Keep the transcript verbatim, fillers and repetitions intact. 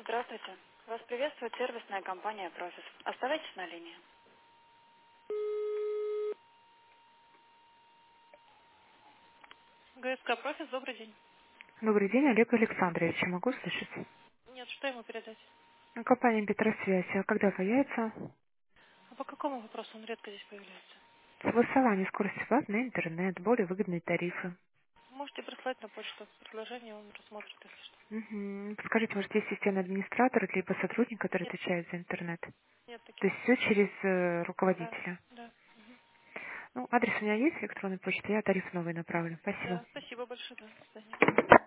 Здравствуйте. Вас приветствует сервисная компания «Профис». Оставайтесь на линии. ГСК «Профис», добрый день. Добрый день, Олег Александрович. Я могу слышать? Нет, что ему передать? Ну, компания Петросвязь. А когда появится? А по какому вопросу он редко здесь появляется? Согласование скорости плат на интернет, более выгодные тарифы. Можете прислать на почту предложение, он рассмотрит, если что. Угу. Скажите, может, есть системный администратор, либо сотрудник, который Нет, отвечает за интернет? нет То таких. есть все через э, Да, руководителя. да. Мгм. Ну, адрес у меня есть, электронной почты, я тариф новый направлю. Спасибо. Да, спасибо большое, да. До свидания.